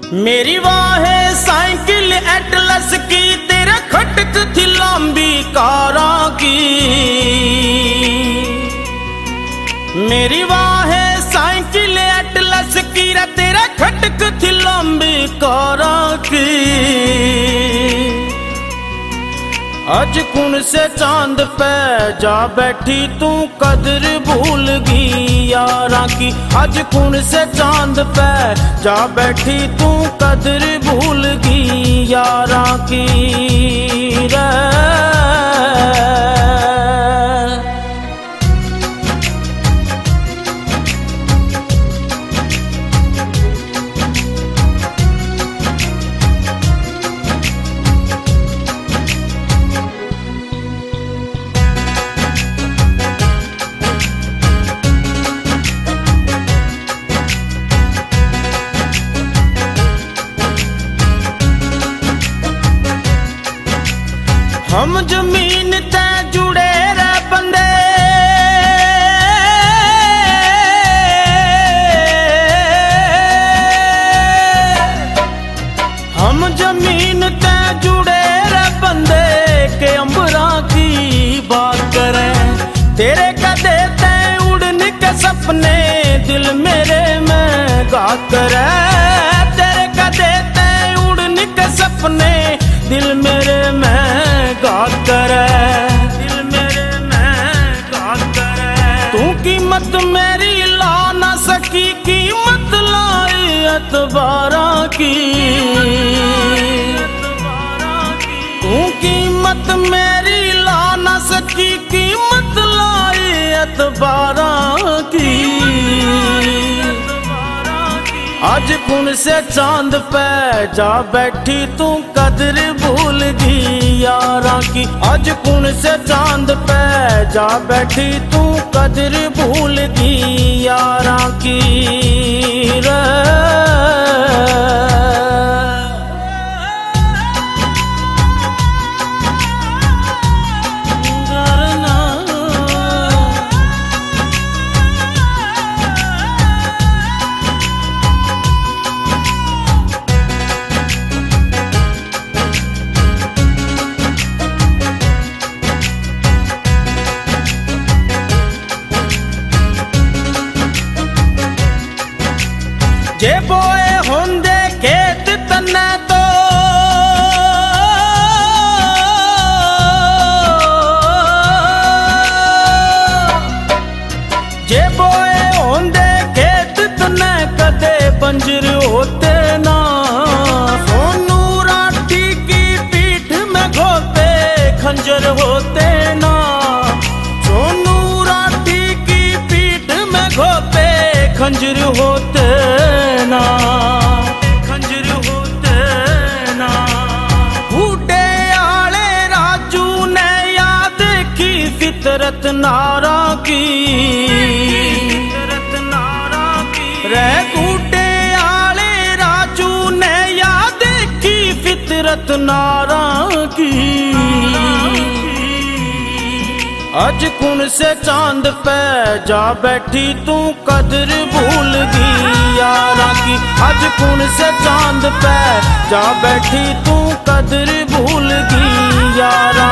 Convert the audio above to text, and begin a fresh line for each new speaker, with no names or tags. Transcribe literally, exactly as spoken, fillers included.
मेरी वाहे cycle Atlas की, तेरे खटक थी लंबी कारा की। मेरी वाहे साइकिल एटलस की, तेरा खटक थी लंबी कारा की। आज कुण से चांद पे जा बैठी तू कदर भूल गई यारा की। आज कुण से चांद पे जा बैठी तू कदर भूल गई यारा की रे। हम जमीन ते जुड़े रे बंदे, हम जमीन ते जुड़े रे बंदे के अंबरा की बात करें। तेरे कदे ते उड़ने के सपने दिल मेरे में गात करे। तेरे कदे ते उड़ने के सपने दिल मेरे में गात करे, दिल मेरे में गात करे। तू कीमत मेरी ला ना सकी, कीमत लाई एतबारा की। तू कीमत मेरी ला ना सकी, कीमत लाई एतबारा की। आज कुण से चांद पे जा बैठी तू कदर भूल गई यारा की। आज कुण से चांद पे जा बैठी तू कदर भूल गई यारा की रे। जे बोए होंदे खेत तन्ने तो, जे बोए होंदे खेत तन्ने कदे बंजर होते ना। सोनू राठी की पीठ में घोते खंजर होते ना। सोनू राठी की पीठ में घोते खंजर होते ना, खंजर होते ना। बूढ़े आले राजू ने याद की फितरत नारा की, फितरत नारा की रे। बूढ़े आले राजू ने याद की फितरत नारा की। आज कुण से चांद पे जा बैठी तू कदर भूल गई यारा की। आज कुण से चांद पे जा बैठी तू कदर भूल गई यारा